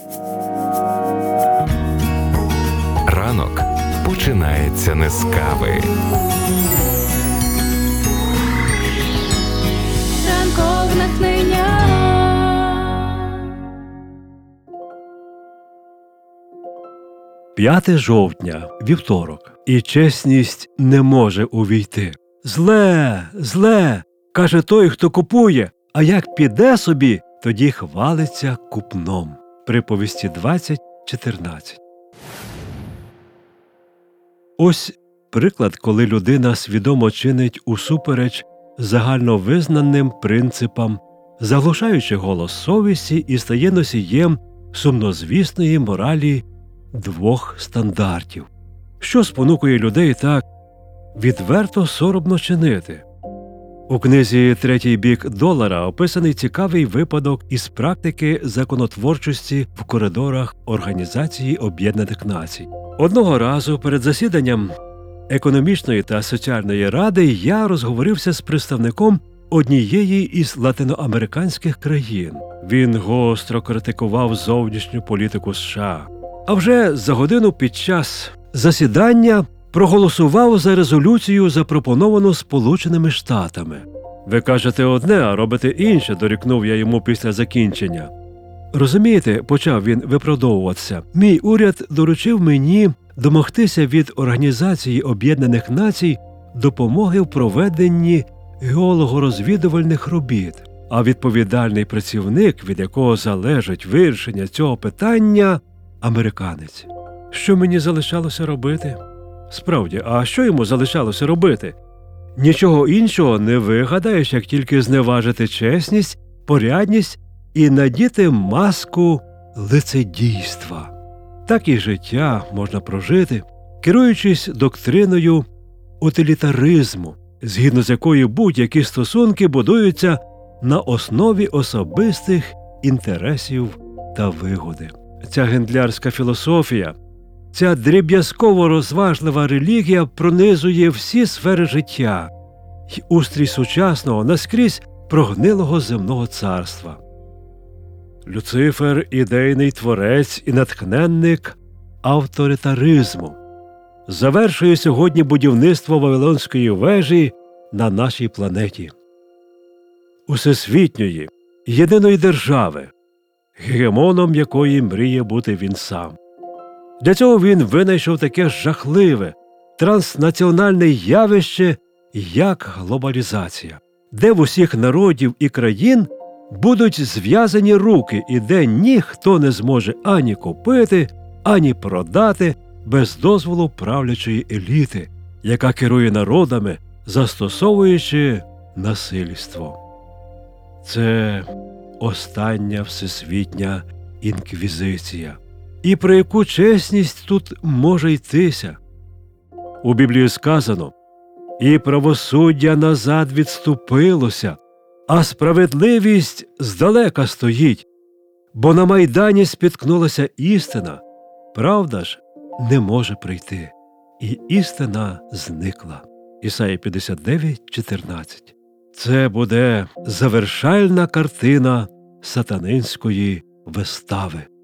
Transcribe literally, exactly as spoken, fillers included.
Ранок починається не з кави. Ранкове натхнення. п'яте жовтня, вівторок. І чесність не може увійти. Зле, зле, каже той, хто купує, а як піде собі, тоді хвалиться купном. Приповісті двадцять чотирнадцять. Ось приклад, коли людина свідомо чинить усупереч загальновизнаним принципам, заглушаючи голос совісті і стає носієм сумнозвісної моралі двох стандартів. Що спонукує людей так відверто соромно чинити? У книзі «Третій бік долара» описаний цікавий випадок із практики законотворчості в коридорах Організації Об'єднаних Націй. Одного разу перед засіданням економічної та соціальної ради я розговорився з представником однієї із латиноамериканських країн. Він гостро критикував зовнішню політику США. А вже за годину під час засідання проголосував за резолюцію, запропоновану Сполученими Штатами. «Ви кажете одне, а робите інше», – дорікнув я йому після закінчення. «Розумієте», – почав він виправдовуватися, – «мій уряд доручив мені домогтися від Організації Об'єднаних Націй допомоги в проведенні геологорозвідувальних робіт, а відповідальний працівник, від якого залежить вирішення цього питання – американець. Що мені залишалося робити?» Справді, а що йому залишалося робити? Нічого іншого не вигадаєш, як тільки зневажити чесність, порядність і надіти маску лицедійства. Так і життя можна прожити, керуючись доктриною утилітаризму, згідно з якою будь-які стосунки будуються на основі особистих інтересів та вигоди. Ця гендлярська філософія, ця дріб'язково-розважлива релігія пронизує всі сфери життя й устрій сучасного, наскрізь прогнилого земного царства. Люцифер – ідейний творець і натхненник авторитаризму. Завершує сьогодні будівництво Вавилонської вежі на нашій планеті. Усесвітньої, єдиної держави, гегемоном якої мріє бути він сам. Для цього він винайшов таке жахливе, транснаціональне явище, як глобалізація, де в усіх народів і країн будуть зв'язані руки і де ніхто не зможе ані купити, ані продати без дозволу правлячої еліти, яка керує народами, застосовуючи насильство. Це остання всесвітня інквізиція. І про яку чесність тут може йтися? У Біблії сказано: «І правосуддя назад відступилося, а справедливість здалека стоїть, бо на Майдані спіткнулася істина, правда ж не може прийти, і істина зникла». Ісая п'ятдесят дев'ять чотирнадцять. Це буде завершальна картина сатанинської вистави.